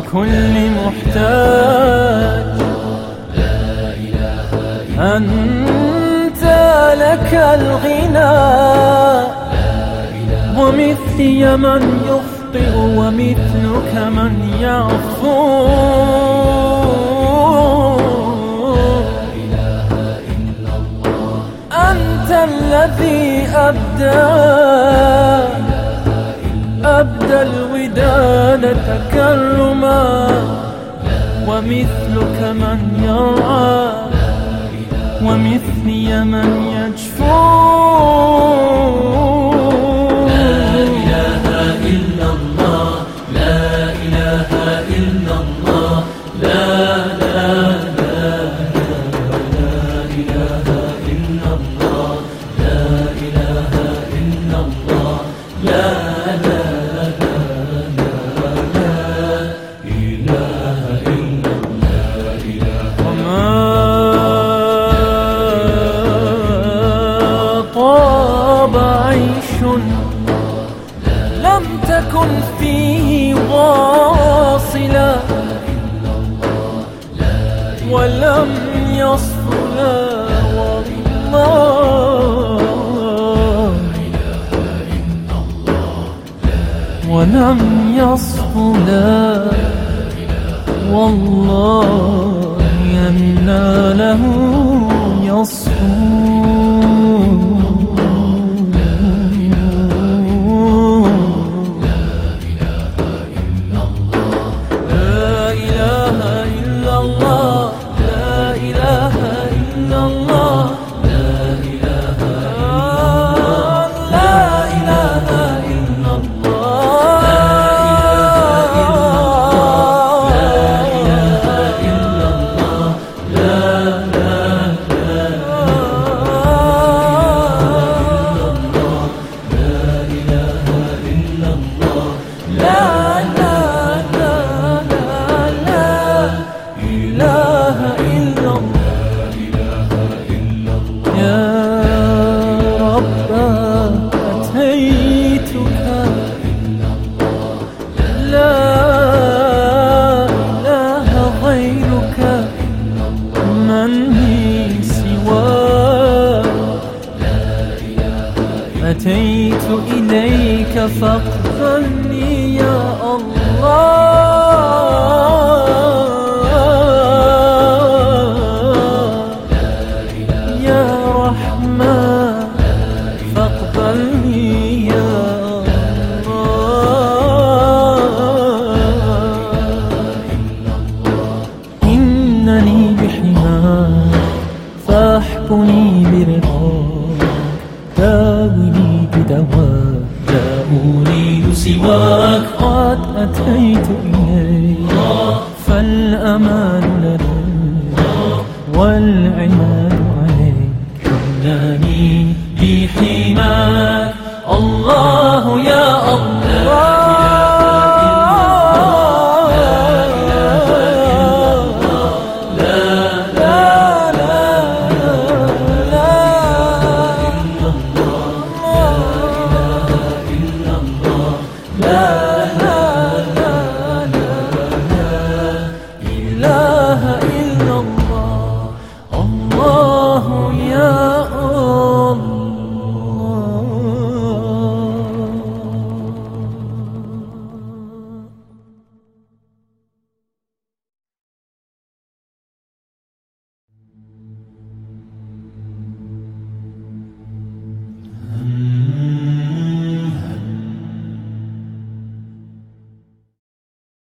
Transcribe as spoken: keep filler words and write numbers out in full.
لكل محتاج. أنت لك الغنى ومثلي من يخطئ ومثلك من يعفو. أنت الذي أبدى أبدى الوداد تكرما ومثلك من يرعى ومثلي من يجفو. لا إله إلا الله، لا إله إلا الله، لا لا لا لا إله إلا الله، لا إله إلا الله، لا لا لا لا إله إلا الله. وما طاب عيش لم تكن فيه واصلا ولم يصفلا والله ولم يصفلا والله يمنى له يصفو. أتيت إليك فاقبلني يا الله، يا رحمن فاقبلني يا الله. إنني بحماك فاحكني برضاك، داويني بدواك لا أريد سواك. قد أتيت إليك فالأمان لديك والعناد عليك، إنني بحماك الله يا الله. لا